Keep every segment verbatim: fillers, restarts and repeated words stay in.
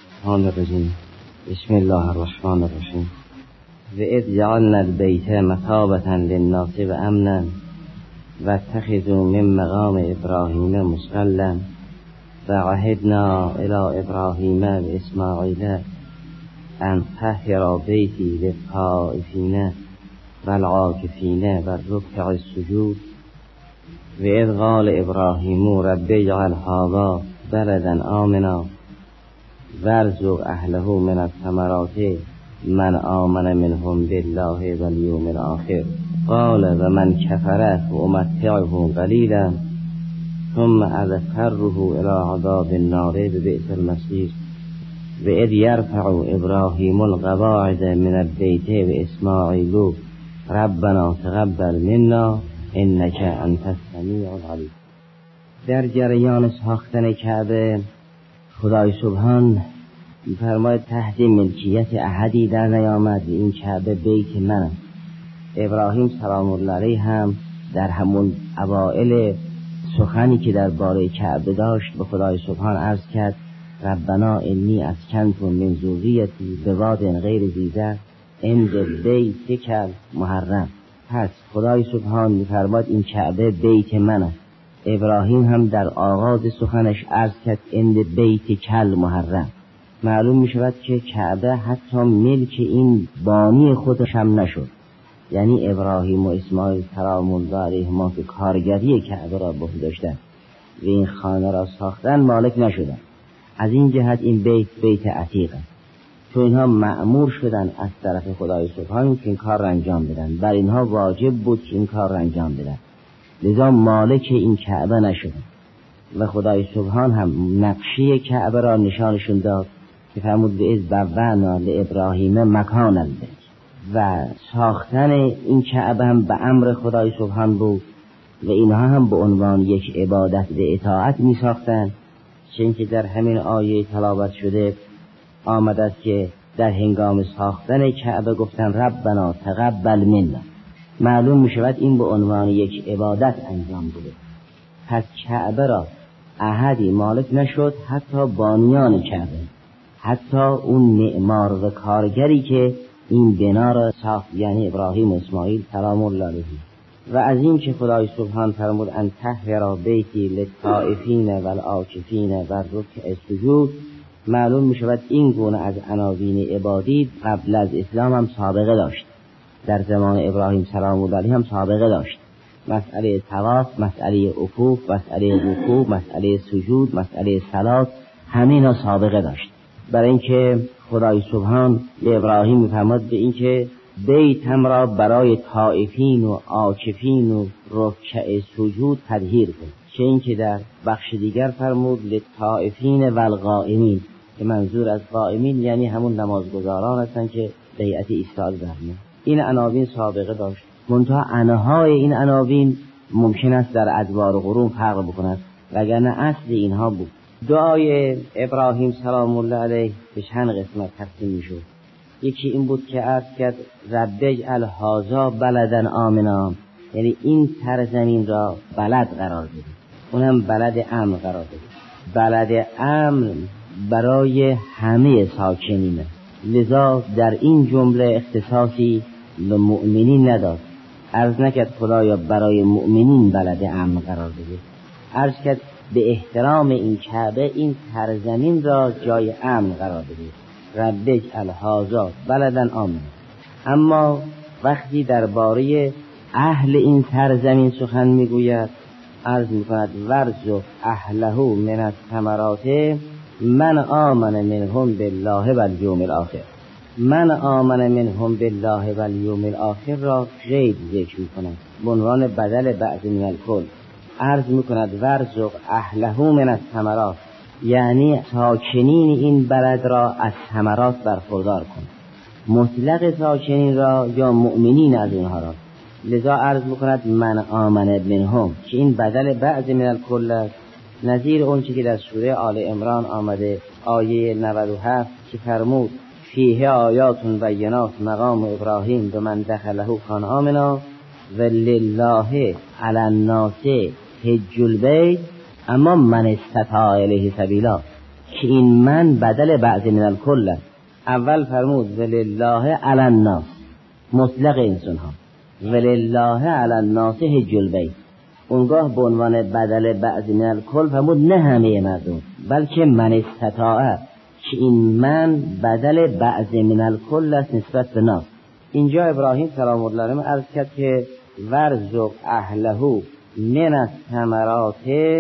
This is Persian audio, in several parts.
الرحمن الرحیم بسم الله الرحمن الرحیم و اذ جعلنا البیت مثابة للناس و امنا و اتخذوا من مقام ابراهیم مصلا و عهدنا الی ابراهیم و اسماعیل ان طهر بیتی للطائفین و العاکفین و الرکع السجود و اذ قال ابراهیم رب اجعل هذا بلدا آمنا وارزق اهله من الثمرات من آمن منهم بالله والیوم الاخر قال و من کفر فامتعه قلیلا ثم اضطره الى عذاب النار ببئس المصیر و اذ یرفع ابراهیم القواعد من البیت و اسماعیل ربنا تقبل منا انک انت السمیع العلیم. در جریان ساختن کعبه خدای سبحان فرماید تحت ملکیت احدی در نیامد، این کعبه بیت من است. ابراهیم سلام الله علیه هم در همون اوائل سخنی که در باره کعبه داشت به خدای سبحان عرض کرد ربنا انی اسکنت من ذریتی بواد غیر ذی زرع عند بیتک محرم. پس خدای سبحان می‌فرماید این کعبه بیت من است. ابراهیم هم در آغاز سخنش عرض کرد عند بیت کل محرم. معلوم می شود که کعبه حتی ملک این بانی خودش هم نشد، یعنی ابراهیم و اسماعیل سلام الله علیهما که کارگری کعبه را به عهده داشتند و این خانه را ساختن مالک نشدند. از این جهت این بیت بیت عتیق است، چون اینها مأمور شدند از طرف خدای سبحان که این کار را انجام بدن، بر اینها واجب بود که این کار را انجام بدن، لذا مالک این کعبه نشدند و خدای سبحان هم نقشه کعبه را نشانشون داد که فرمود به از بوأنا لابراهیم مکان البیت. و ساختن این کعبه هم به امر خدای سبحان بود و اینها هم به عنوان یک عبادت به اطاعت می ساختن، چون که در همین آیه تلاوت شده آمده است که در هنگام ساختن کعبه گفتن ربنا تقبل منا. معلوم می شود این به عنوان یک عبادت انجام بوده. پس کعبه را احدی مالک نشد، حتی بانیان کعبه، حتی اون معمار و کارگری که این بنا را ساخت، یعنی ابراهیم و اسماعیل سلام الله علیهم. و از این که خدای سبحان فرمود ان طهر بیتی للطائفین و العاکفین و الرکع السجود، معلوم می شود این گونه از عناوین عبادی قبل از اسلام هم سابقه داشت، در زمان ابراهیم سلام الله علیه هم سابقه داشت. مسئله طواف، مسئله عکوف، مسئله رکوع، مسئله سجود، مسئله صلات، همینا سابقه داشت. برای اینکه خدای سبحان به ابراهیم می‌فرماد به اینکه بیتم را برای طائفین و عاکفین و رکع سجود تطهیر کن، چه اینکه در بخش دیگر فرمود للطائفین و القائمین، که منظور از قائمین یعنی همون نمازگزاران هستند که بیعت ایستاد برمی. این عناوین سابقه داشت، منتها انهای این عناوین ممکن است در ادوار و قرون فرق بکند، وگرنه اصل اینها بود. دعای ابراهیم سلام الله علیه به چند قسمت تقسیم میشد. یکی این بود که عرض کرد رب اجعل هذا بلدا آمنا، یعنی این سرزمین را بلد قرار بده، اونم بلد امن قرار بده. بلد امن برای همه ساکنینه، لذا در این جمله اختصاصی به مؤمنین نداد. عرض نکرد خدایا برای مؤمنین بلد امن قرار بده، عرض کرد به احترام این کعبه این سرزمین را جای امن قرار بده. رب اجعل هذا بلدا آمنا. اما وقتی درباره اهل این سرزمین سخن میگوید عرض میکند ورزق اهله من الثمرات من آمن منهم بالله والیوم الاخر. من آمن منهم بالله والیوم الاخر را غیر ذکر میکند به عنوان بدل بعض من الکل. عرض میکند ورزق اهله من الثمرات، یعنی ساکنین این بلد را از ثمرات برخوردار کن، مطلق ساکنین را یا مؤمنین از اونها را. لذا عرض میکند من آمن منهم که این بدل بعض من الکل است، نظیر اون چی که در سوره آل عمران آمده آیه نود و هفت که فرمود فیه آیات بینات مقام ابراهیم به من دخله کان آمنا و لله علی الناس حج البیت اما من استطاع الیه سبیلا. که این من بدل بعض من الکل است. اول فرمود ولله علی الناس مطلق انسان ها، ولله علی الناس حج البیت. اونگاه به عنوان بدل بعض من الکل فرمود نه همه مردم، بلکه من استطاع، که این من بدل بعض من الکل است نسبت به ناس. اینجا ابراهیم سلام الله علیه عرض کرد که ورزق اهله من الثمرات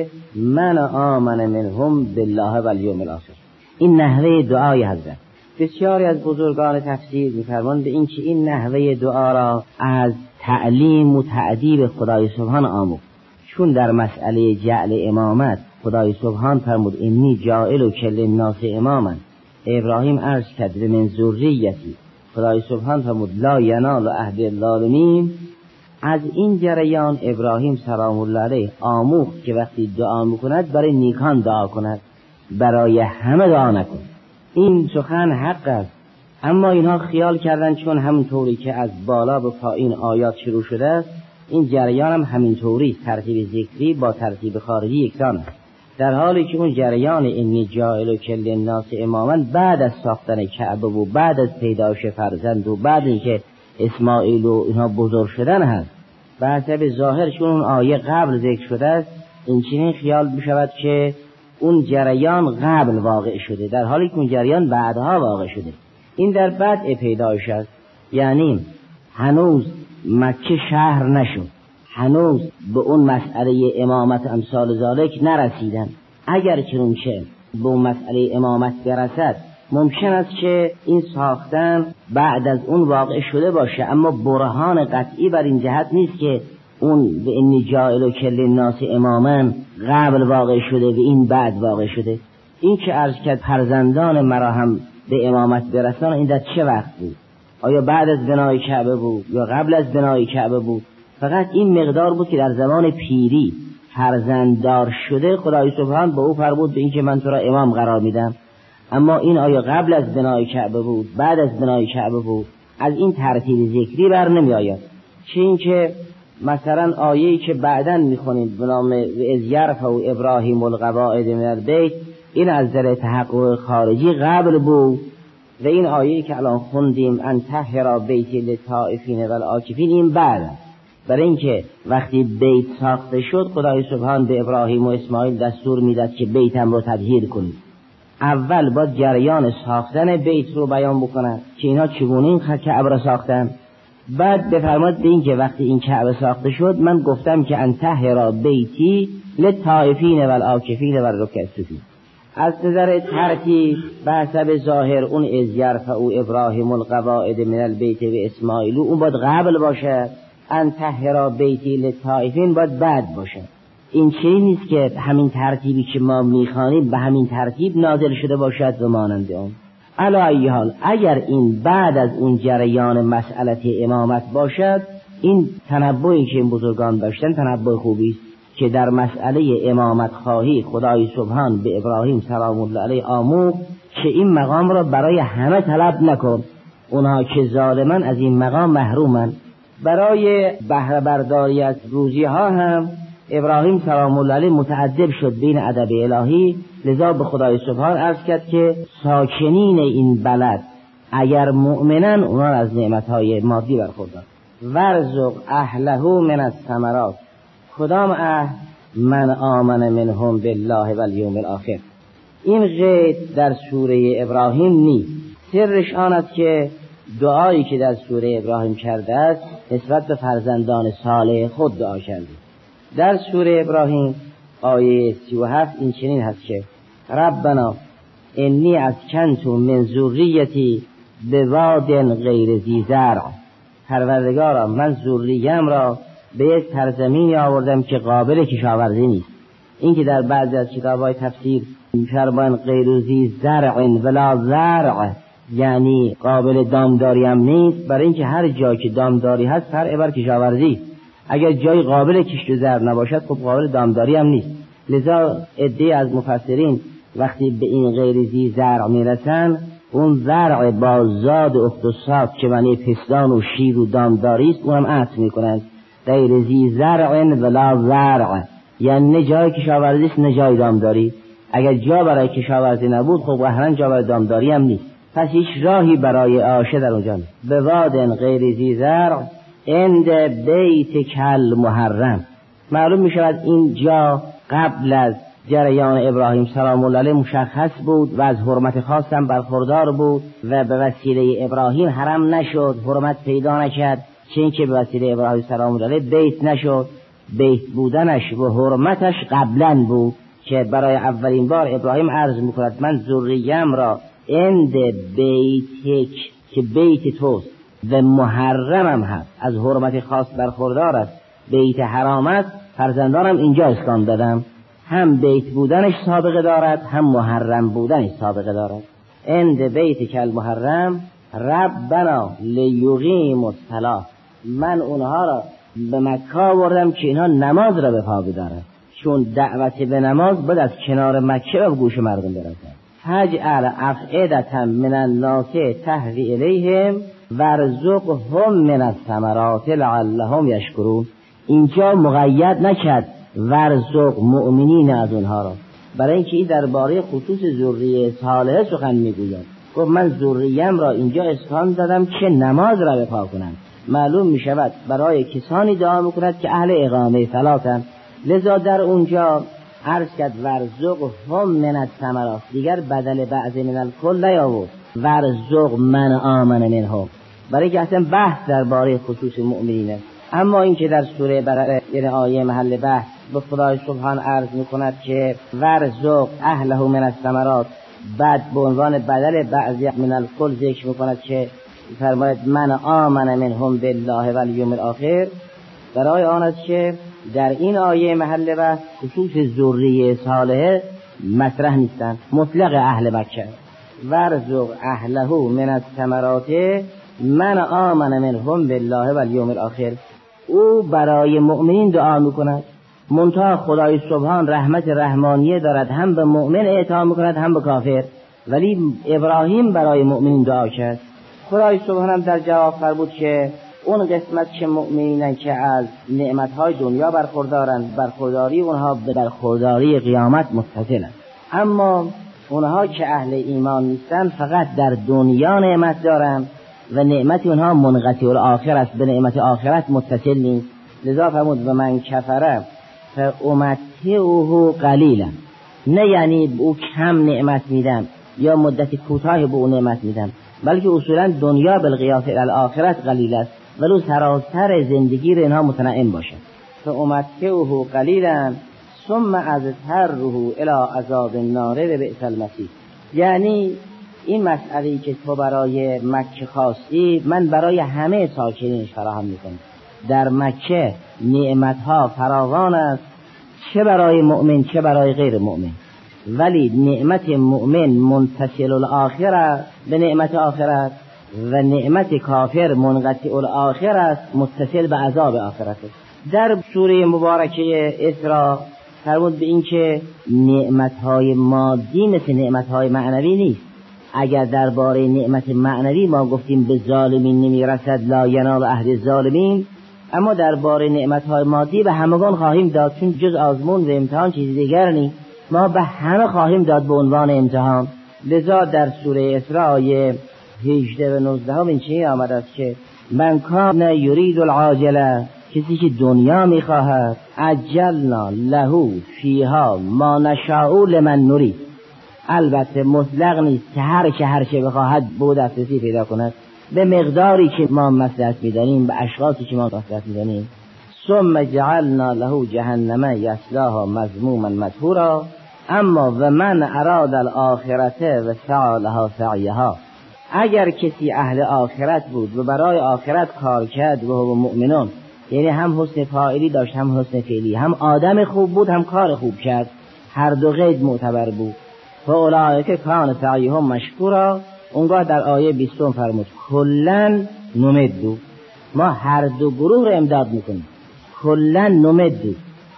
من آمن منهم بالله و الیوم الاخر. این نحوه دعای حضرت. بسیاری از بزرگان تفسیر می‌فرمایند به این که این نحوه دعا را از تعلیم و تأدیب خدای سبحان آموخت، چون در مسئله جعل امامت خدای سبحان فرمود انی جاعل للناس اماما. ابراهیم عرض کرد به من ذریتی، خدای سبحان فرمود لا ینال عهد الظالمین. از این جریان ابراهیم سلام الله علیه آموخت که وقتی دعا میکند برای نیکان دعا کند، برای همه دعا نکن. این سخن حق است، اما اینها خیال کردن چون همونطوری که از بالا به پایین آیات شروع شده است، این جریان هم همینطوری ترتیب ذکری با ترتیب خارجی یکسان است، در حالی که اون جریان انی جاعل للناس اماما بعد از ساختن کعبه و بعد از پیدایش فرزند و بعد اینکه اسماعیل و اینها بزرگ شدن هست، به حسب ظاهر چون اون آیه قبل ذکر شده است، این چنین خیال بشود که اون جریان قبل واقع شده، در حالی که اون جریان بعدها واقع شده. این در بدء پیدایش است، یعنی هنوز مکه شهر نشد، هنوز به اون مسئله امامت امثال ذالک نرسیدن. اگر چنانچه به اون مسئله امامت برسد، ممکن است که این ساختن بعد از اون واقع شده باشه، اما برهان قطعی بر این جهت نیست که اون به انی جاعل للناس اماما قبل واقع شده و این بعد واقع شده. این که عرض کرد فرزندان مرا هم به امامت برسان، این در چه وقت بود؟ آیا بعد از بنای کعبه بود یا قبل از بنای کعبه بود؟ فقط این مقدار بود که در زمان پیری فرزنددار شده خدای سبحان به او فرمود به این که من تو را امام قرار میدم. اما این آیا قبل از بنای کعبه بود بعد از بنای کعبه بود؟ از این ترتیب ذکری بر نمی آید. چه این که مثلا آیه‌ای که بعداً میخونیم به نام اذ یرفع ابراهیم القواعد من البیت، این از در تحقق خارجی قبل بود، و این آیه‌ای که الان خوندیم ان طهر بیتی للطائفین والعاکفین این بعد. برای اینکه وقتی بیت ساخته شد خدای سبحان به ابراهیم و اسماعیل دستور میداد که بیتم رو تطهیر کنید. اول با جریان ساختن بیت رو بیان بکنن که اینا چگونه این کعبه را ساختن، بعد بفرماد به این که وقتی این کعبه ساخته شد من گفتم که ان طهر بیتی للطائفین والعاکفین والرکع السجود. از نظر ترتیب به حسب ظاهر اون اذ یرفع ابراهیم القواعد من البیت و اسماعیل اون باید قبل باشه، ان طهر بیتی للطائفین باید بعد باشه. این چیزی نیست که همین ترتیبی که ما میخوانیم به همین ترتیب نازل شده باشد و مانند اون. علی ای حال اگر این بعد از اون جریان مسئله امامت باشد، این تنبؤی که این بزرگان داشتن تنبؤ خوبی است که در مسئله امامت خواهی خدای سبحان به ابراهیم سلام الله علیه آموخت که این مقام را برای همه طلب نکن، اونها که ظالمن از این مقام محرومن. برای بهره برداری از روزی ها هم ابراهیم سلام الله علیه متعدب شد بین ادب الهی، لذا به خدای سبحان عرض کرد که ساکنین این بلد اگر مؤمنن اونا از نعمتهای مادی برخوردار. ورزق اهله من الثمرات، کدام اهل؟ من آمن منهم بالله و الیوم الاخر. این قید در سوره ابراهیم نیست، سرش آن است که دعایی که در سوره ابراهیم کرده است نسبت به فرزندان صالح خود دعا کرده. در سوره ابراهیم آیه سی و هفت این چنین هست که ربنا انی اسکنت من ذریتی بواد غیر ذی زرع، پروردگارا من ذریم را به یک سرزمینی آوردم که قابل کشاورزی نیست. این که در بعضی از کتاب‌های تفسیر می‌فرمایند غیر ذی زرع ولا زرع، یعنی قابل دامداری هم نیست، برای اینکه هر جایی که دامداری هست فرع بر کشاورزی. اگر جای قابل کشت و زرع نباشد خب قابل دامداری هم نیست. لذا عده از مفسرین وقتی به این غیر ذی زرع میرسن، اون زرع با زاد اختصاص که معنی پستان و شیر و دامداری است اونم عطف میکنند غیر ذی زرع ولا زرع، یعنی نه جای کشاورزی است نه جای دامداری. اگر جا برای کشاورزی نبود خب قهرن جا برای دامداری هم نیست. پس هیچ راهی برای عاشه در اونجا نیست. به وادن غیر ذی زرع عند بیت کل محرم. معلوم می شود این جا قبل از جریان ابراهیم سلام الله علیه مشخص بود و از حرمت خاص هم برخوردار بود و به وسیله ابراهیم حرم نشد، حرمت پیدا نکرد، چه اینکه به وسیله ابراهیم سلام الله علیه بیت نشد. بیت بودنش و حرمتش قبلا بود که برای اولین بار ابراهیم عرض میکند من ذریم را عند بیتک که بیت توست و محرمم هست، از حرمت خاص برخوردار است، بیت حرام است، فرزندانم اینجا اسکان دادم. هم بیت بودنش سابقه دارد هم محرم بودنش سابقه دارد. عند بیت کل محرم ربنا لیقیم الصلاة، من اونها را به مکه آوردم که اینها نماز را به پا بدارند، چون دعوت به نماز باید از کنار مکه به گوش مردم برسد. فجعل افئدة من الناس تهوی الیهم وارزقهم من الثمرات لعلهم یشکرون. اینجا مقید نکرد ورزق مؤمنین از اونها را، برای اینکه این درباره خصوص ذریه صالحه سخن میگوید. گفت من ذریم را اینجا اسکان دادم که نماز را به پا کنند. معلوم می شود برای کسانی دعا میکند که اهل اقامه صلاتند، لذا در اونجا عرض کرد ورزق هم من الثمرات، دیگر بدل بعض من الکل نیاورد، ورزق من آمن منهم، برای که اصلا بحث درباره خصوص مؤمنین است. اما این که در سوره بقره یعنی آیه محل بحث به خدای سبحان عرض میکند که ورزق اهله من الثمرات، بعد به عنوان بدل بعضی من الکل ذکر میکند که فرماید من آمن منهم بالله و الیوم الاخر، برای آن است که در این آیه محل بحث خصوص ذریه صالحه مطرح نیستند، مطلق اهل مکه. ورزق اهله من الثمرات من آمن منهم بالله و الیوم الاخر، او برای مؤمنین دعا میکند، منتها خدای سبحان رحمت رحمانیه دارد، هم به مؤمن اعطا میکند هم به کافر، ولی ابراهیم برای مؤمنین دعا کرد. خدای سبحان هم در جواب فرمود که اون قسمت که مؤمنینن که از نعمتهای دنیا برخوردارند، برخورداری اونها به برخورداری قیامت متصلند، اما اونها که اهل ایمان نیستن فقط در دنیا نعمت دارند و نعمت اونها منقطع الاخر است، به نعمت آخرت متصل نیست. لذا فرمود و من کفره فامتعه قلیلا، نه یعنی او کم نعمت میدم یا مدت کوتاه به او نعمت میدم، بلکه اصولا دنیا بالقیاس الاخرت قلیل است، ولو سراسر زندگی را اینها متنعم باشد. فامتعه قلیلا ثم اضطره الی عذاب النار و بئس المصیر، یعنی این مسئله‌ای که تو برای مکه خواستی من برای همه ساکنینش فراهم میکنم. در مکه نعمتها فراوان است، چه برای مؤمن چه برای غیر مؤمن، ولی نعمت مؤمن منتصل الاخره به نعمت آخرت و نعمت کافر منقطع الاخر است، متصل به عذاب آخرت. در سوره مبارکه اسراء فرمود به این که نعمتهای مادی مثل نعمتهای معنوی نیست. اگر درباره نعمت معنوی ما گفتیم به ظالمین نمیرسد لا ینال عهد الظالمین، اما درباره نعمتهای مادی به همگان خواهیم داد، چون جز آزمون و امتحان چیزی دیگر نیست، ما به همه خواهیم داد به عنوان امتحان. لذا در سوره اسراء آیه هجده و نوزده هم این چیزی آمده است که من کان یرید العاجله، کسی که دنیا میخواهد عجلنا له فیها ما نشاء لمن نرید، البته مطلق نیست که هر که هر چه بخواهد به دسترسی پیدا کند، به مقداری که ما مصلحت می‌دانیم، به اشخاصی که ما مصلحت می‌دانیم. ثم جعلنا له جهنم یصلاها مذموما مدحورا اما و من اراد الاخرته و سعی لها سعیها، اگر کسی اهل آخرت بود و برای آخرت کار کرد و هو مؤمنون، یعنی هم حسن فاعلی داشت هم حسن فعلی، هم آدم خوب بود هم کار خوب کرد، هر دو قید معتبر بود، فاولئک کان سعیهم مشکورا، اونگاه در آیه بیستم فرمود کلن نمدو، ما هر دو گروه رو امداد میکنیم، کلن نمدو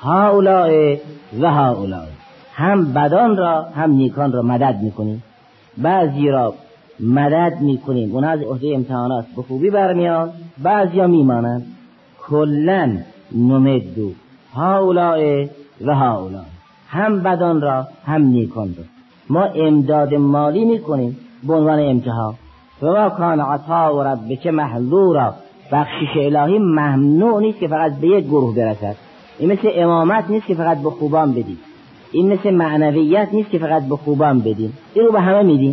هؤلاء و هؤلاء، هم بدان را هم نیکان را مدد میکنیم، بعضی را مدد میکنیم اونها از عهده امتحانات به خوبی برمیان، بعضی ها میمانند. کلن نمدو هؤلاء و هؤلاء، هم بدان را هم نیکان را. ما امداد مالی میکنیم به عنوان امتحان. و ما کان عطاء ربک محظورا، بخشش الهی ممنوع نیست که فقط به یک گروه برسد. این مثل امامت نیست که فقط به خوبان بدید، این مثل معنویت نیست که فقط به خوبان بدیم، این رو به همه میدیم،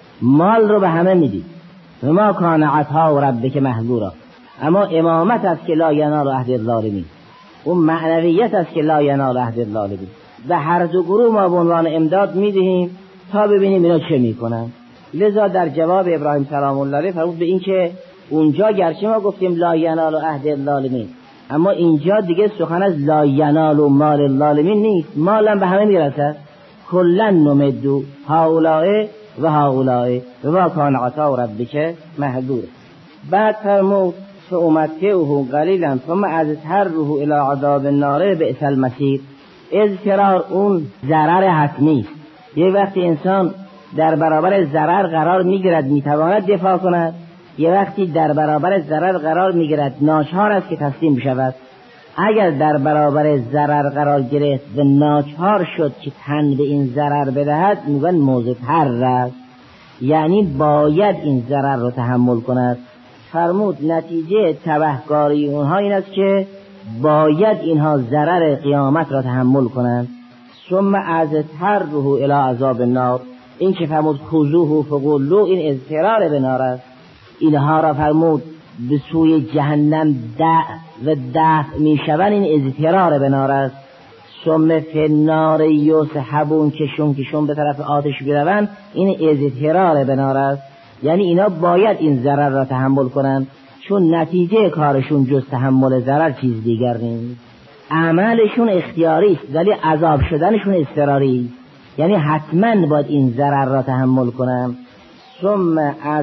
مال رو به همه میدیم. و ما کان عطاء ربک محظورا. اما امامت است که لا ینال عهد الظالمین، اون معنویت است که لا ینال عهد الظالمین. و هر دو گروه ما به عنوان امداد میدهیم تا ببینیم اینا چه میکنن. لذا در جواب ابراهیم سلام الله علیه فرمود به این که اونجا گرچه ما گفتیم لا ینال عهد الظالمین، اما اینجا دیگه سخن از لا ینال و مال الظالمین نیست، مالم به همه میرسد. کلن نمدو هؤلاء و هؤلاء و ما کان عطاء ربک محظورا. بعد فرمود فامتعه قلیلا ثم اضطره الی عذاب النار بئس المصیر. اضطرار اون ضرر حتمی است. یه وقتی انسان در برابر ضرر قرار میگیرد میتواند دفاع کند، یه وقتی در برابر ضرر قرار میگیرد ناچار است که تسلیم بشود. اگر در برابر ضرر قرار گرفت و ناچار شد که تن به این ضرر بدهد، میگن مضطر است، یعنی باید این ضرر رو تحمل کند. فرمود نتیجه تبهکاری اونها این است که باید اینها ضرر قیامت را تحمل کنند. ثم اضطره الی عذاب النار، این که فرمود خذوه فغلوه، این اضطرار به نار است. اینها را فرمود به سوی جهنم دع و دفع می شوند، این اضطرار به نار است. ثم فی النار یسحبون، کشون کشون به طرف آتش بیروند، این اضطرار به نار است. یعنی اینا باید این ضرر را تحمل کنند، چون نتیجه کارشون جز تحمل ضرر چیز دیگر نیست. عملشون اختیاری است ولی عذاب شدنشون اضطراری است، یعنی حتما باید این ضرر را تحمل کنند. ثم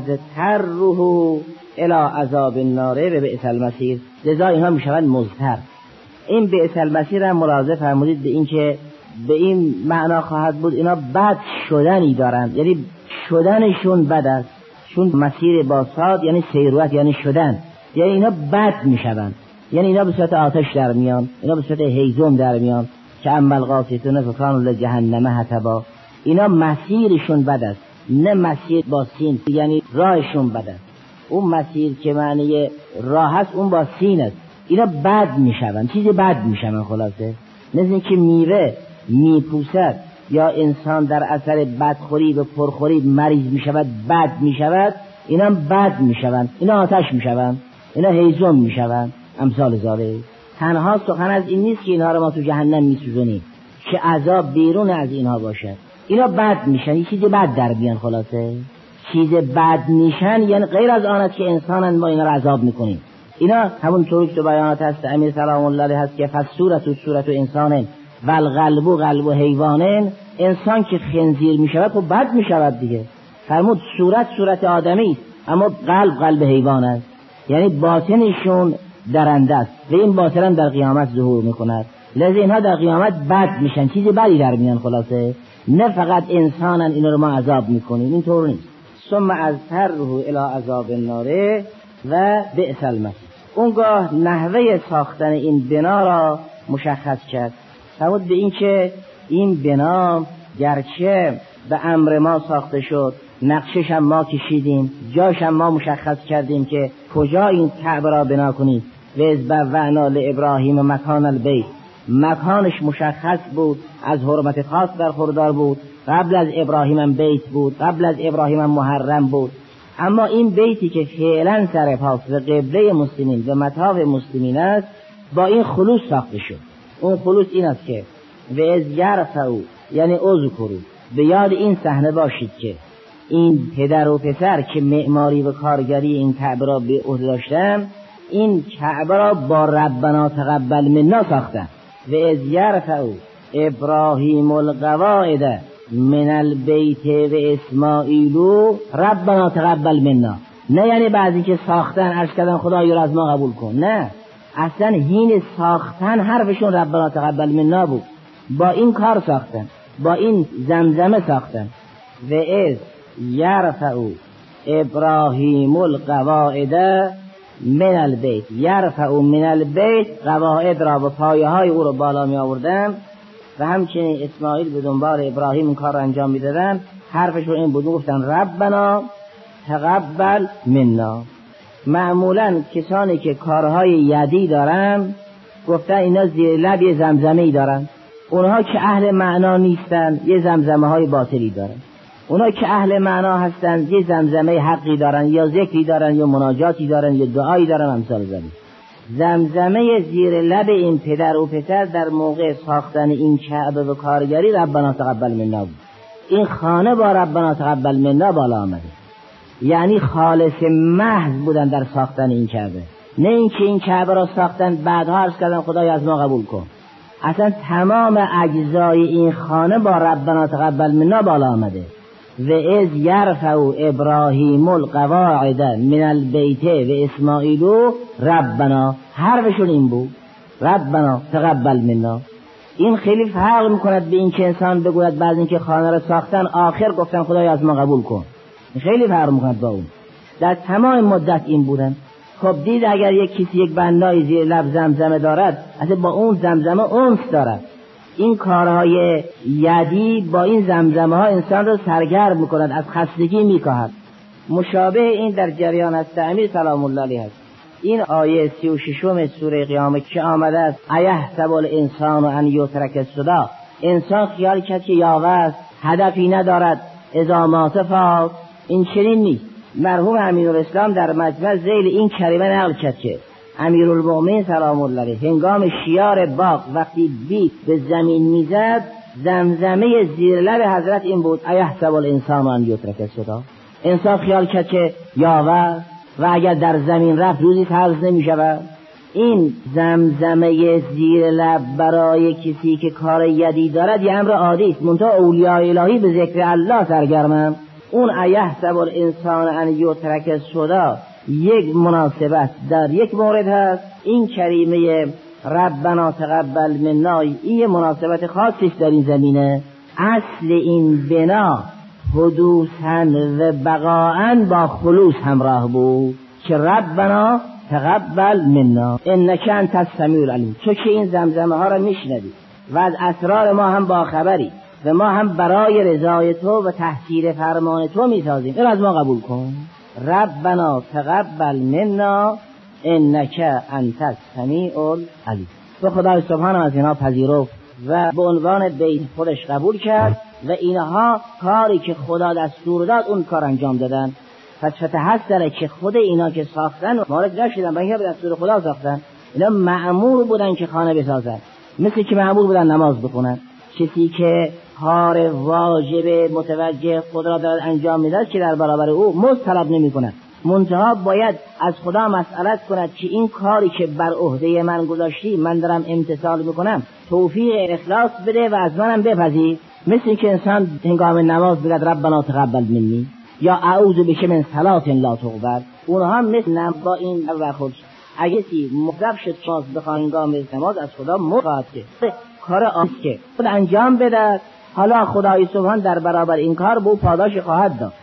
اضطره الی عذاب النار و بئس المصیر، لذا اینها میشوند مضطر. این بئس المصیر هم ملاحظه فرمودید به این که به این معنا خواهد بود اینا بد شدنی دارند، یعنی شدنشون بد است، چون مسیر با صاد یعنی سیروت یعنی شدن، یعنی اینا بد میشوند، یعنی اینا به صورت آتش در میان، اینا به صورت هیزم در میان که اما القاسطون فکانوا لجهنم حطبا. اینا مسیرشون بد است، نه مسیر با سین یعنی راهشون بد است. اون مسیر که معنی راه است اون با سین است. اینا بد میشوند، چیزی بد میشوند. خلاصه مثل اینکه میوه میپوسد یا انسان در اثر بدخوری و پرخوری مریض میشود، بد میشود، اینا بد میشوند، اینا آتش میشوند، اینا هیزم میشوند. امثال ذالک. تنها سخن از این نیست که اینها رو ما تو جهنم میسوزونیم، که عذاب بیرون از اینها باشه. اینا بد میشن، یه چیز بد در بیان. خلاصه چیز بد میشن یعنی غیر از آن است که انسانن ما اینا رو عذاب میکنیم. اینا همون طوری که تو بیانات هست امیر سلام الله علیه هست که فصورت و صورت و انسانن و القلب و قلب و حیوانن. انسان که خنزیر میشود خب بد میشود دیگه. فرمود صورت صورت آدمی است اما قلب قلب حیوان است، یعنی باطنشون درنده است و این باطن هم در قیامت ظهور میکند. لذا اینها در قیامت بد میشن، چیزی بدی در میان. خلاصه نه فقط انسانن اینا رو ما عذاب میکنیم، این طور نیست. ثم اضطره الی عذاب النار و بئس المصیر. اونگاه نحوه ساختن این بنا را مشخص کرد. فرمود به این که این بنا گرچه به امر ما ساخته شد، نقشش هم ما کشیدیم، جاش هم ما مشخص کردیم که کجا این کعبه را بنا کنید. و اذ بوأنا لابراهیم مکان البیت، مکانش مشخص بود، از حرمت خاص برخوردار بود، قبل از ابراهیم هم بیت بود، قبل از ابراهیم هم محرم بود. اما این بیتی که فعلا سر پاست و قبله مسلمین و مطاف مسلمین است، با این خلوص ساخته شد. اون خلوص این است که و از یرفعوا، یعنی اذکروا، به یاد این صحنه باشید که این پدر و پسر که معماری و کارگری این کعبه را به عهده داشتن، این کعبه را با ربنا تقبل منا ساختن. و از یرفعوا ابراهیم القواعد من البیت و اسماعیل ربنا تقبل منا. نه یعنی بعضی که ساختن عرض کردن خدایا را از ما قبول کن، نه، اصلا هین ساختن حرفشون ربنا تقبل منا بود. با این کار ساختن، با این زمزمه ساختن. و از یرفعوا ابراهیم القواعد من البیت، یرفعوا من البیت، قواعد را و پایه های او را بالا می آوردن. و همچنین اسماعیل به دنبال ابراهیم این کار رو انجام میدادن، حرفشون این بود، گفتن ربنا تقبل منا. معمولا کسانی که کارهای یدی دارن گفتن اینا زیر لب یه زمزمه‌ای دارن. اونها که اهل معنا نیستن یه زمزمه های باطلی دارن. اونها که اهل معنا هستن یه زمزمه حقی دارن، یا ذکری دارن، یا مناجاتی دارن، یا دعایی دارن. امثال زمین زمزمه زیر لب این پدر و پسر در موقع ساختن این کعبه و کارگری ربنا تقبل منا بود. این خانه با ربنا تقبل منا بالا آمده، یعنی خالص محض بودن در ساختن این کعبه، نه اینکه این کعبه را ساختن بعدها عرض کردن خدای از ما قبول کن. اصلا تمام اجزای این خانه با ربنا تقبل منا بالا آمده. و از یرفع ابراهیم القواعد من البیت و اسماعیل ربنا، حرفشون این بود ربنا تقبل منا. این خیلی فرق میکند به این که انسان بگوید بعد اینکه خانه را ساختن آخر گفتن خدای از ما قبول کن. خیلی فرق میکند با اون. در تمام مدت این بودن. خب دید اگر یک کسی یک بنای زیر لب زمزمه دارد، اصلا با اون زمزمه انس دارد. این کارهای یدی با این زمزمه ها انسان رو سرگرم میکند، از خستگی میکاهد. مشابه این در جریان است امیر سلام الله علیه است. این آیه سی و ششم سوره قیامت که آمده است ایحسب الانسان ان یترک سدی، انسان خیال کرد که یاوه است، هدفی ندارد، اذا مات فات. این چنین نیست. مرحوم امینالاسلام در مجمع ذیل این کلمه نقل کرد که امیرالمومنین سلام الله علیه هنگام شیار باغ وقتی بید به زمین میزد، زمزمه زیر لب حضرت این بود ایحسب الانسان ان یترک سدی. انسان خیال کرد که یاوه و اگر در زمین رفت روزی حفظ نمی شود. این زمزمه زیر لب برای کسی که کار یدی دارد یه امر عادی است، منتها اولیاء الهی به ذکر الله سرگرمند. اون ایحسب الانسان ان یترک سدی یک مناسبت در یک مورد هست. این کریمه ربنا تقبل منا این مناسبت خاصی است در این زمینه. اصل این بنا حدوثاً و بقاءً با خلوص همراه بود که ربنا تقبل منا انک انت السمیع العلیم. تو که این زمزمه ها را میشنوی و از اسرار ما هم با خبری و ما هم برای رضای تو و تحصیل فرمان تو میسازیم، این از ما قبول کن. ربنا تقبل منا انک انت السمیع العلیم. و خدای سبحانه از اینا پذیرفت و به عنوان بیت خودش قبول کرد و اینها کاری که خدا دستور داد اون کار انجام دادن. پس فتحسره که خود اینا که ساختن مارد نشدن، با اینکه به دستور خدا ساختن. اینا مأمور بودن که خانه بسازن، مثل که مأمور بودن نماز بخونن. کسی که کار واجب متوجه خود را دارد انجام میدهد که در برابر او مزد طلب نمی کند، منتها باید از خدا مسئلت کند که این کاری که بر عهده من گذاشتی من دارم امتثال میکنم، توفیق اخلاص بده و از منم بپذیر. مثل که انسان هنگام نماز بگد ربنا تقبل منی یا اعوذ بک من صلاه لا تقبل. اونها مثل با این برخورد اگه سی مخرب شد شاز بخواه هنگام نماز از خدا مخواهد که کار آنست که خود انجام بده. حالا خدای سبحان در برابر این کار به پاداش خواهد داد.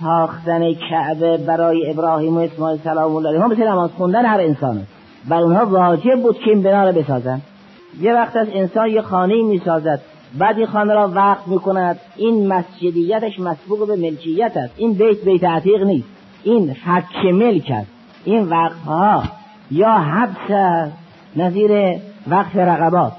ساختن کعبه برای ابراهیم و اسماعیل سلام الله علیهم مثل نماز خوندن هر انسان است. بر اونها واجب بود که این بنا را بسازن. یه وقت از انسان یه خانه می سازد، بعد این خانه را وقف می کند، این مسجدیتش مسبوق به ملکیت است. این بیت بیت عتیق نیست، این حق ملک است. این وقفها یا حبس نظیر وقف رقبات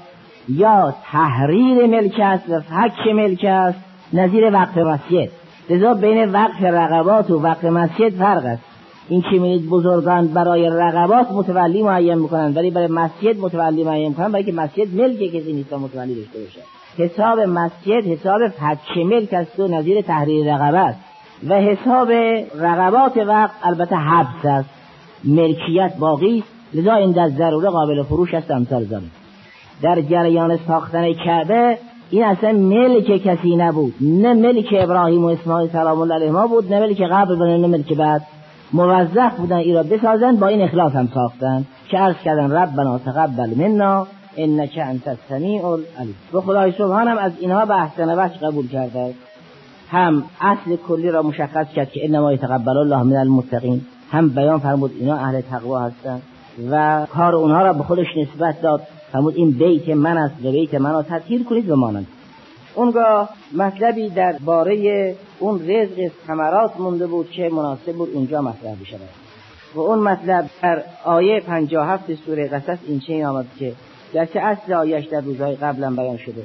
یا تحریر ملک است و حق ملک است نظیر وقف مسجد. لذا بین وقف رقبات و وقف مسجد فرق است. این که می‌بینید بزرگان برای رقبات متولی معین میکنن ولی برای مسجد متولی معین میکنن، برای که مسجد ملک کسی نیست تا متولی داشته باشه. حساب مسجد حساب حق ملک است و نظیر تحریر رقبات، و حساب رقبات وقف البته حبس است، ملکیت باقی است. لذا این در ضروره قابل فروش است. امثال زمین در جریان ساختن کعبه این اصلا ملک کسی نبود، نه ملک ابراهیم و اسماعیل سلام الله علیهما بود، نه ملک قبل و نه ملک بعد. موظف بودن این را بسازن، با این اخلاص هم ساختن که عرض کردن ربنا تقبل منا انک انت السمیع العلیم. و خدای سبحان هم از اینها به احسن وجه قبول کرده. هم اصل کلی را مشخص کرد که انما یتقبل الله من المتقین، هم بیان فرمود اینا اهل تقوا هستند و کار اونها را به خودش نسبت داد فرمود این بیت من است و بیت منو تطهیر کنید و مانند. اونگاه مطلبی در باره اون رزق ثمرات مونده بود که مناسب بود اونجا مطرح بشه و اون مطلب در آیه پنجاه و هفت سوره قصص این چنین آمد که گرچه اصل آیهش در روزهای قبلا بیان شده،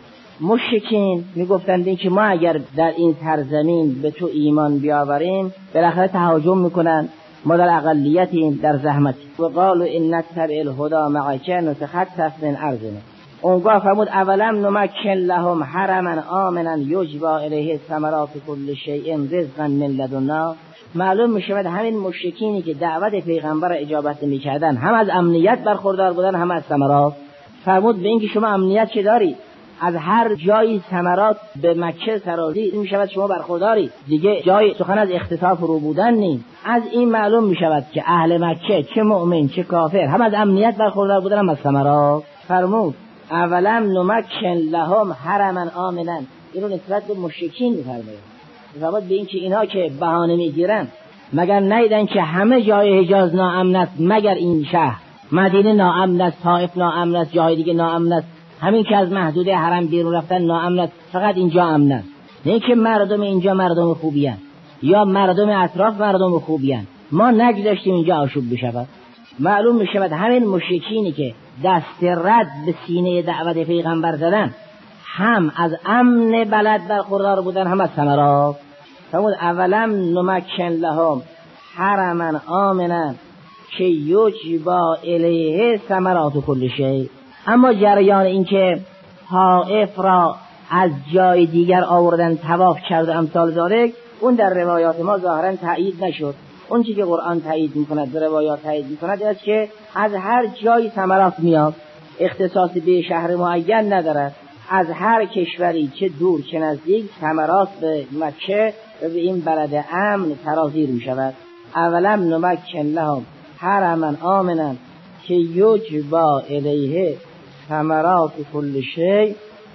مشرکین میگفتند این که ما اگر در این سرزمین به تو ایمان بیاوریم بالاخره تهاجم میکنن، ما در اقلیتیم، در زحمت. و قالوا ان نتبع الهدى معك نتخطف من ارضنا. اونگاه فرمود اولم نمکن لهم حرما آمنا یجبی الیه ثمرات کل شیء رزقا من لدنا. معلوم میشود همین مشرکینی که دعوت پیغمبر اجابت نمیکردن هم از امنیت برخوردار بودن هم از ثمرات. فرمود به اینکه شما امنیت چه دارید؟ از هر جایی ثمرات به مکه سرازی میشود شما برخورداری، دیگه جای سخن از اختطاف رو بودن نیست. از این معلوم میشود که اهل مکه چه مؤمن چه کافر هم از امنیت برخوردار بودن هم از ثمرات. فرمود اولم نمکن لهم حرما آمنا، اینو نسبت به مشرکین میفرماید. فرمود به اینکه اینا که بهانه میگیرن مگر نیدن که همه جای حجاز ناامن است مگر این شهر، مدینه ناامن است، طائف ناامن است، جای دیگه ناامن است، همین که از محدوده حرم بیرون رفتن ناامن است، فقط اینجا امن است. نه که مردم اینجا مردم خوبی هستند یا مردم اطراف مردم خوبی هستند، ما نگذاشتیم اینجا آشوب بشود. معلوم میشود همین مشرکینی که دست رد به سینه دعوت پیغمبر زدن هم از امن بلد برخوردار بودن هم از ثمرات. فرمود اولم نمکن لهم حرما آمنا که یجبی الیه ثمرات کل شیء. اما جریان این که طائف را از جای دیگر آوردن طواف کرد و امثال ذالک، اون در روایات ما ظاهرا تایید نشد. اون چیزی که قرآن تایید میکند، در روایات تایید میکند است که از هر جای ثمرات میاد، اختصاص به شهر معین ندارد. از هر کشوری چه دور چه نزدیک ثمرات به مکه و به این بلد امن سرازیر میشود. اولم نمکن لهم حرما آمنا که یجبی الیه ثمرات کل شیء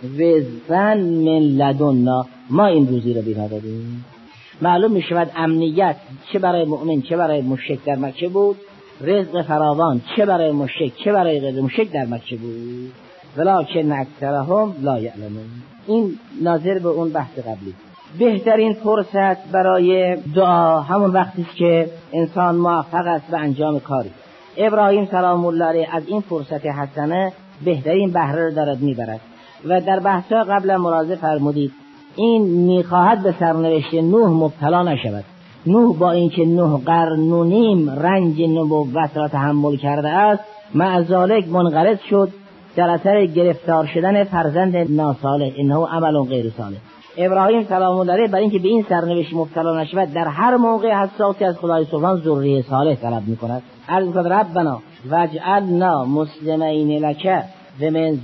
رزقا من لدنا. ما این روزی رو بینا دادیم. معلوم می شود امنیت چه برای مؤمن چه برای مشرک در مکه بود، رزق فراوان چه برای مشرک چه برای غیر مشرک در مکه بود. ولکن اکثرهم لا یعلمون. این ناظر به اون بحث قبلی. بهترین فرصت برای دعا همون وقتی است که انسان موفق است به انجام کاری. ابراهیم سلام الله علیه از این فرصت حسنه بهترین بهره را دارد میبرد و در بحثا قبلا ملاحظه فرمودید این میخواهد به سرنوشت نوح مبتلا نشود. نوح با اینکه نه قرن و نیم رنج نبوت را تحمل کرده است، مع ذالک منقرض شد در اثر گرفتار شدن فرزند ناصالح، انه عمل غیر صالح. ابراهیم سلام الله علیه برای اینکه به این سرنوشت مبتلا نشود در هر موقع حساسی از خدای سبحان ذریه صالح طلب میکند. عرض میکند ربنا واجعلنا مسلمین لک و من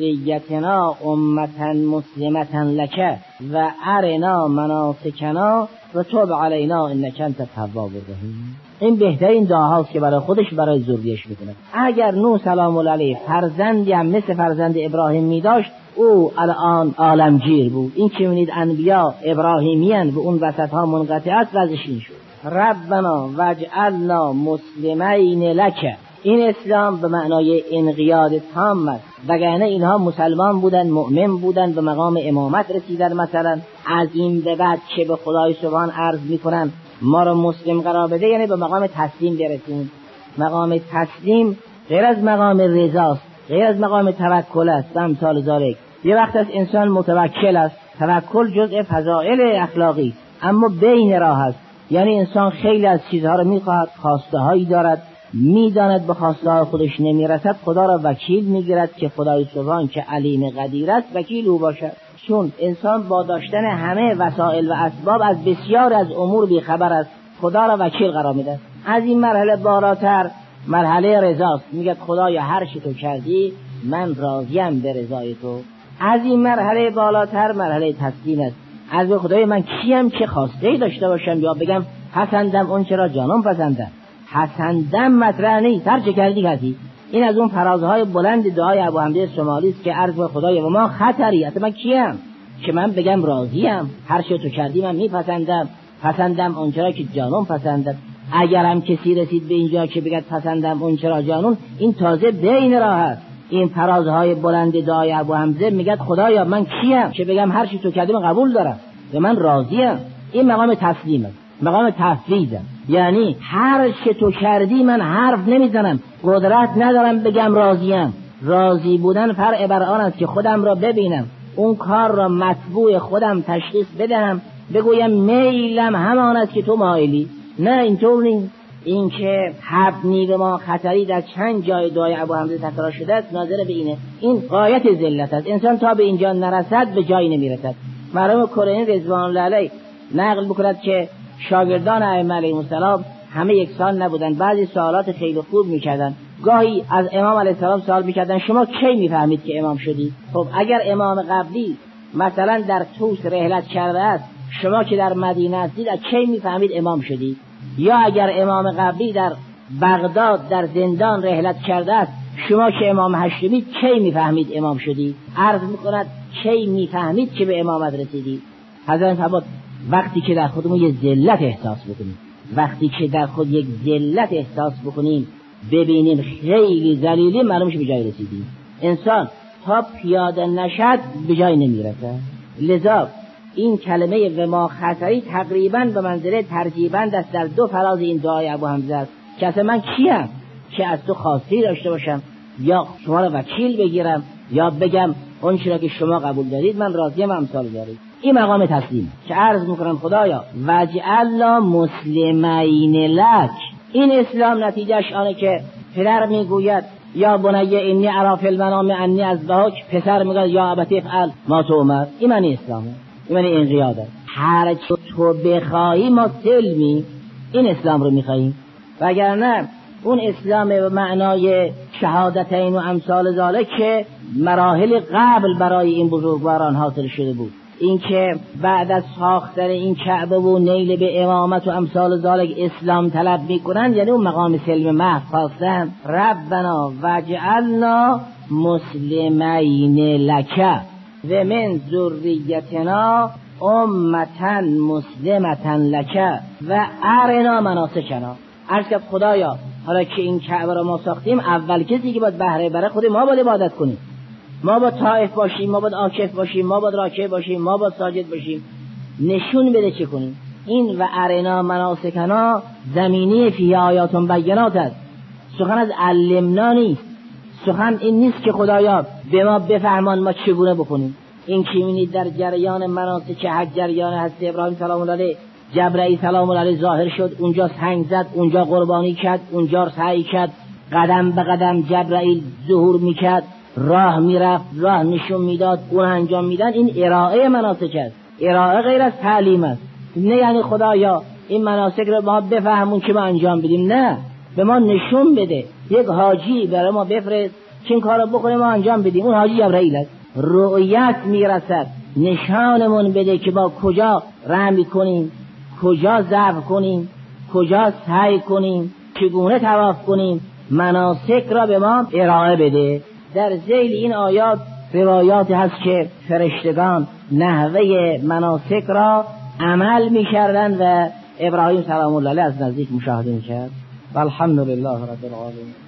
ذریتنا امتا مسلمتا لک و ارنا مناسکنا و تب علینا انک انت التواب الرحیم. این بهترین دعاهاست که برای خودش برای ذریه‌اش میکنه. اگر نوح سلام الله علیه فرزندی هم مثل فرزند ابراهیم میداشت، او الان عالمگیر بود. این که می‌بینید انبیا ابراهیمیان و اون وسط ها منقطع است، وضعش این شد. ربنا واجعلنا مسلمین لک. این اسلام به معنای انقیاد تام است، وگرنه اینها مسلمان بودن، مؤمن بودن، به مقام امامت رسیدن. مثلا از این به بعد که به خدای سبحان عرض میکنن ما را مسلم قرار بده، یعنی به مقام تسلیم برسیم. مقام تسلیم غیر از مقام رضاست، غیر از مقام توکل است. امثال ذالک یه وقت از انسان متوکل است، توکل جزء فضائل اخلاقی، اما بین راه است. یعنی انسان خیلی از چیزها را میخواهد، خواسته هایی دارد، میداند به خواسته های خودش نمیرسد، خدا را وکیل میگیرد که خدای سبحان که علیم قدیر است وکیل او باشد. چون انسان با داشتن همه وسایل و اسباب از بسیار از امور بیخبر است، خدا را وکیل قرار میده. از این مرحله بالاتر مرحله رضاست. میگه خدایا هر چی تو کردی من راضیم به رضای تو. از این مرحله بالاتر مرحله تسلیم است. از به خدای من کیم که خواسته داشته باشم یا بگم پسندم اون چرا جانم پسندم. پسندم مطرح نیست، هر چه کردی کردی. این از اون فرازهای بلند دعای ابو حمزه شمالی است که عرض به خدای و ما خطری، من کیم که من بگم راضیم، هر چه تو کردی من میپسندم، پسندم اون چرا که جانم پسندد. اگر هم کسی رسید به اینجا که بگه پسندم اون چرا جانون، این تازه بین راه است. این فرازهای بلند دعای ابو حمزه میگه خدایا من کیم که بگم هر چی تو کردی من قبول دارم و من راضیم. این مقام تسلیمه، مقام تفویضه. یعنی هر چی تو کردی من حرف نمیزنم، قدرت ندارم بگم راضیم. راضی بودن فرع بر آن است که خودم را ببینم، اون کار را مطبوع خودم تشخیص بدهم، بگویم میلم همان است که تو مایلی. نه اینطور نیست. این که حبنی به ما خطری در چند جای دعای ابو حمزه تکرار شده است ناظر به اینه. این غایت ذلت است. انسان تا به اینجا نرسد به جایی نمیرسد. مرحوم کلینی رضوان الله علیه نقل بکند که شاگردان ائمه علیهم السلام همه یکسان نبودن، بعضی سوالات خیلی خوب میکردن. گاهی از امام علیه السلام سوال میکردن شما کی میفهمید که امام شدید؟ خب اگر امام قبلی مثلا در طوس رحلت کرده است، شما که در مدینه هستید کی میفهمید امام شدید؟ یا اگر امام قبلی در بغداد در زندان رحلت کرده است، شما که امام هشتمید کی میفهمید امام شدید؟ عرض میکند کی میفهمید که به امامت رسیدید؟ حضرت فرمود وقتی که در خودمون یه ذلت احساس بکنیم، وقتی که در خود یک ذلت احساس بکنیم، ببینیم خیلی ذلیلی، معلوم میشه به جای رسیدیم. انسان تا پیاده نشد به جای نمیرسه. لذا این کلمه و ما خطری تقریبا به منزله ترجیبند است در دو فراز این دعای ابو حمزه است که اصلا من کیم که از تو خواستی داشته باشم یا شما را وکیل بگیرم یا بگم اون چیزی که شما قبول دارید من راضیم امثال دارید. این مقام تسلیم که عرض میکنم خدایا وجعلنا مسلمین لک. این اسلام نتیجهش آنه که پدر میگوید یا بنی انی اری فی المنام انی اذبحک، پسر میگه یا ابتی افعل ما تؤمر. این معنی اسلامه، این معنی انقیاده. هر چه تو بخوایی ما سلمی، این اسلام رو میخواییم. وگرنه اون اسلام به معنای شهادتین و امثال ذالک که مراحل قبل برای این بزرگواران حاصل شده بود، این که بعد از ساختن این کعبه و نیل به امامت و امثال ذالک اسلام طلب میکنن، یعنی اون مقام سلم محض خواستن. ربنا وجعلنا مسلمین لک و من ذریتنا امتا مسلمتا لک و ارنا مناسکنا. عرض کرد خدایا حالا که این کعبه را ما ساختیم، اول کسی که باید بهره بره خود ما باید عبادت کنیم. ما باید طائف باشیم، ما باید عاکف باشیم، ما باید راکع باشیم، ما باید ساجد باشیم. نشون بده چه کنیم. این و ارنا مناسکنا زمینی فی آیات بینات است. سخن از علمنا نیست. سخن این نیست که خدایا به ما بفرمان ما چگونه بکنیم. این که می‌بینید در جریان مناسک حج، جریان حضرت ابراهیم سلام الله علیه، جبرئیل سلام الله علیه ظاهر شد، اونجا سنگ زد، اونجا قربانی کرد، اونجا سعی کرد، قدم به قدم جبرئیل ظهور میکرد، راه میرفت، راه نشون میداد، اون انجام میدن. این ارائه مناسک است. ارائه غیر از تعلیم است. نه یعنی خدایا این مناسک رو ما بفهمون که ما انجام بدیم، نه، به ما نشون بده. یک حاجی برای ما بفرست که این کارو بکنیم ما انجام بدیم. اون حاجی جبرئیل است. رؤیت میرسد، نشانمون بده که با کجا رحم کنیم، کجا ضعف کنیم، کجا سعی کنیم، چگونه طواف کنیم. مناسک را به ما ارائه بده. در ذیل این آیات روایات هست که فرشتگان نحوه مناسک را عمل می‌کردند و ابراهیم سلام الله علیه از نزدیک مشاهده می‌کرد. والحمد لله رب العالمین.